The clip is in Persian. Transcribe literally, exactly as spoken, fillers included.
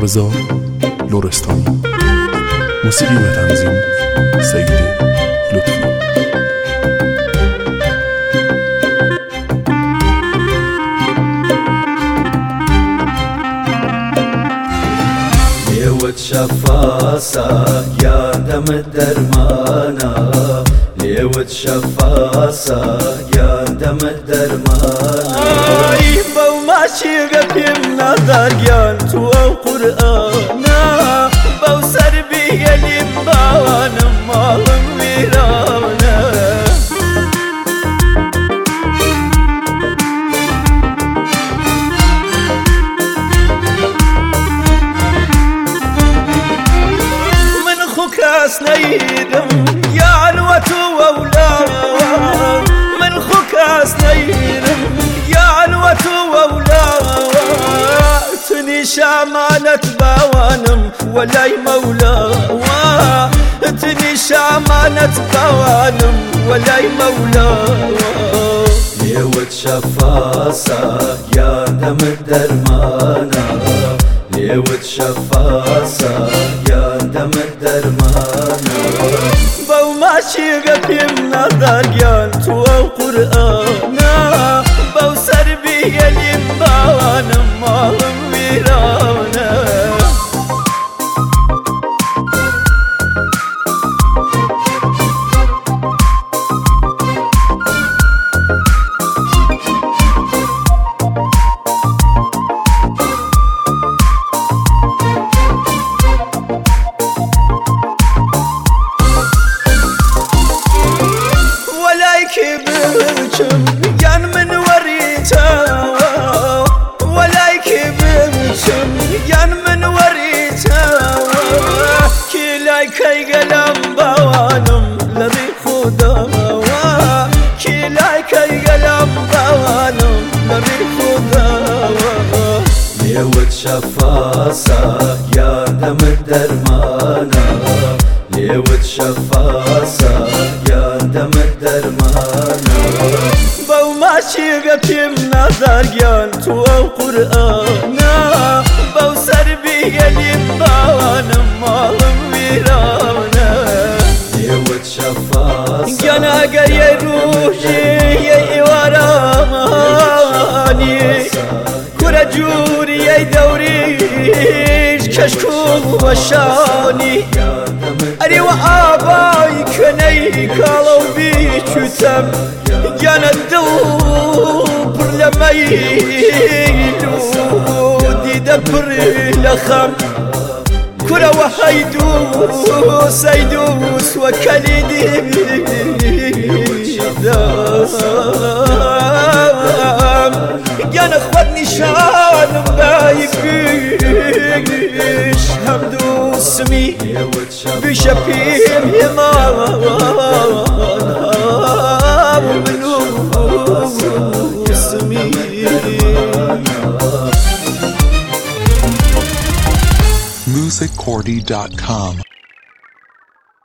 رضا لرستانی. موسیقی و تنظیم سید لطفی. لێوت شەفاسە گیاندەم دەرمانە، لێوت شەفاسە گیاندەم دەرمانە. بەو ماچیگە پێم نادار گیان تو ئەو قورئانە، بەو سەر بیگەلیم باوانم ماڵم ویرانە. کەس نەیدم یانوەت و وەولاوە، من خۆ کەس نەیدم یانوەت و وەولاوە. تنیش ئەمانەت باوانم وەلای مەولاوە، تنیش ئەمانەت باوانم وەلای مەولاوە. لێوت شەفاسە گیاندەمت دەرمانە، لێوت شەفاسە گیاندەمت دەرمانە. بەو ماچیگە پێم نادار گیان تو ئەو قورئانە، بەو سەر بیگەلیم باوانم ماڵم ویرانە. بچم گیان من وەریتەوە، وەلایکی بچم گیان من وەریتەوە. کیلای کەیگەلم باوانم لەڕی خوداوە، کیلای کەیگەلم باوانم لەڕی خوداوە. لێوت شەفاسە گیاندەمت دەرمانە، لێوت شەفاسە گیاندەمت دەرمانە. بەو ماچیگە پێم نادار گیان تو ئەو قورئانە، بەو سەر بیگەلیم باوانم ماڵم ویرانە. لێوت شەفاسە گیان ئەگەر یەی ڕوژی یەی ئێوارەمانی، کورە جووری یەی دەوریش کەشک و بەشانی. ئەرێوە ئابای کەنەی کاڵە و بیچوتەم، گیانە دڵ پڕ لە مەیل و دیدە پڕ لە خەم. کورەوە هەیدوو سەیدووس وە کەلیدیم، گیانە خوەت نیشانم بایگیش هەمدووسمی بیشە پێم هێماوە منووسمی. music cordy dot com